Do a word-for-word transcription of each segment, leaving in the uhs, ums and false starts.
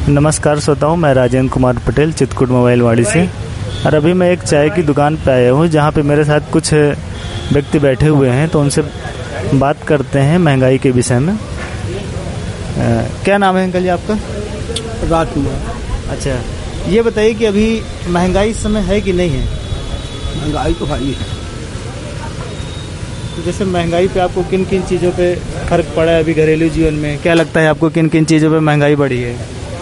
नमस्कार श्रोताओं, मैं राजेंद्र कुमार पटेल चित्रकूट मोबाइल वाड़ी से। और अभी मैं एक चाय की दुकान पे आया हूँ जहाँ पे मेरे साथ कुछ व्यक्ति बैठे हुए हैं, तो उनसे बात करते हैं महंगाई के विषय में। आ, क्या नाम है अंकल जी आपका? राजकुमार। अच्छा, ये बताइए कि अभी महंगाई इस समय है कि नहीं है? महंगाई तो भाई है। तो जैसे महंगाई पे आपको किन किन चीज़ों पे फर्क पड़ा है अभी घरेलू जीवन में? क्या लगता है आपको किन किन चीज़ों पे महंगाई बढ़ी है?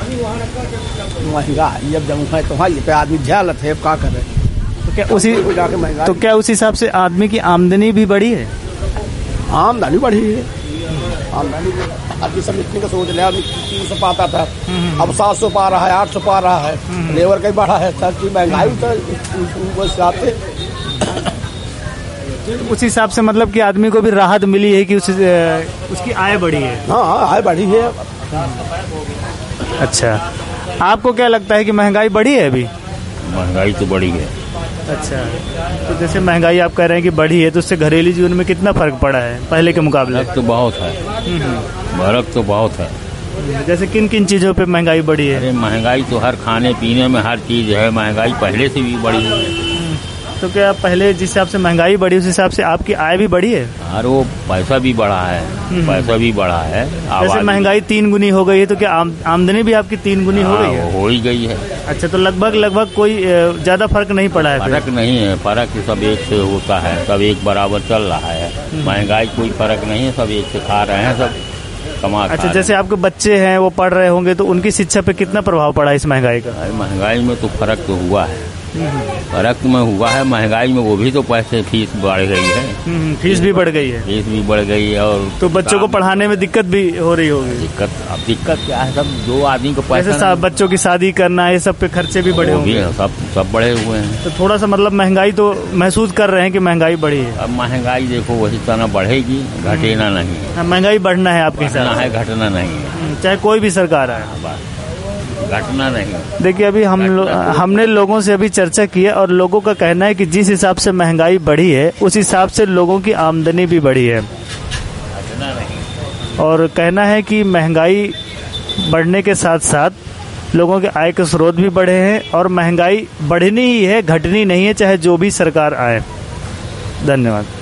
महंगाई अब जब है तो भाई पे आदमी झेलत है, क्या करे। तो क्या उसी तो क्या उस हिसाब से आदमी की आमदनी भी बढ़ी है? आमदनी बढ़ी है। आमदनी आदमी सब इतने का सोच लिया, आदमी तीन सौ पाता था, अब सात सौ पा रहा है, आठ सौ पा रहा है, लेबर का ही बढ़ा है। सब चीज महंगाई तो उस हिसाब से मतलब कि आदमी को भी राहत मिली है कि उस, उसकी आय बढ़ी है। हाँ, आय बढ़ी है। अच्छा, आपको क्या लगता है कि महंगाई बढ़ी है अभी? महंगाई तो बढ़ी है। अच्छा, तो जैसे महंगाई आप कह रहे हैं कि बढ़ी है, तो उससे घरेलू जीवन में कितना फर्क पड़ा है पहले के मुकाबले? फर्क तो बहुत है, फर्क तो बहुत है। जैसे किन किन चीज़ों पे महंगाई बढ़ी है? अरे महंगाई तो हर खाने पीने में हर चीज़ है, महंगाई पहले से भी बढ़ी है। तो क्या पहले जिस हिसाब से महंगाई बढ़ी उस हिसाब से आपकी आय भी बढ़ी है? और वो पैसा भी बढ़ा है, पैसा भी बढ़ा है। जैसे महंगाई तीन गुनी हो गई है, तो क्या आम, आमदनी भी आपकी तीन गुनी हो गई है? हो ही गई है। अच्छा, तो लगभग लगभग कोई ज्यादा फर्क नहीं पड़ा है? फर्क नहीं है, फर्क सब एक से होता है, सब एक बराबर चल रहा है। महंगाई कोई फर्क नहीं है, सब एक से खा रहे हैं, सब कमा। अच्छा, जैसे आपके बच्चे हैं वो पढ़ रहे होंगे, तो उनकी शिक्षा पे कितना प्रभाव पड़ा इस महंगाई का? महंगाई में तो फर्क तो हुआ है, फर्क में हुआ है। महंगाई में वो भी तो पैसे फीस बढ़ गई है, फीस भी बढ़ गई है, फीस भी बढ़ गई है। और तो बच्चों को पढ़ाने में दिक्कत भी हो रही होगी। दिक्कत अब दिक्कत क्या है, सब दो आदमी को पैसा, जैसे बच्चों की शादी करना है, सब पे खर्चे भी बढ़े होंगे। सब सब बढ़े हुए हैं। तो थोड़ा सा मतलब महंगाई तो महसूस कर रहे हैं कि महंगाई बढ़ी है। अब महंगाई देखो वही तरह बढ़ेगी, घटेना नहीं। महंगाई बढ़ना है आपके हिसाब से? घटना नहीं, चाहे कोई भी सरकार आए, घटना नहीं। देखिए, अभी हम लो, हमने लोगों से अभी चर्चा की है, और लोगों का कहना है कि जिस हिसाब से महंगाई बढ़ी है उस हिसाब से लोगों की आमदनी भी बढ़ी है। घटना नहीं। और कहना है कि महंगाई बढ़ने के साथ साथ लोगों के आय के स्रोत भी बढ़े हैं, और महंगाई बढ़नी ही है, घटनी नहीं है, चाहे जो भी सरकार आए। धन्यवाद।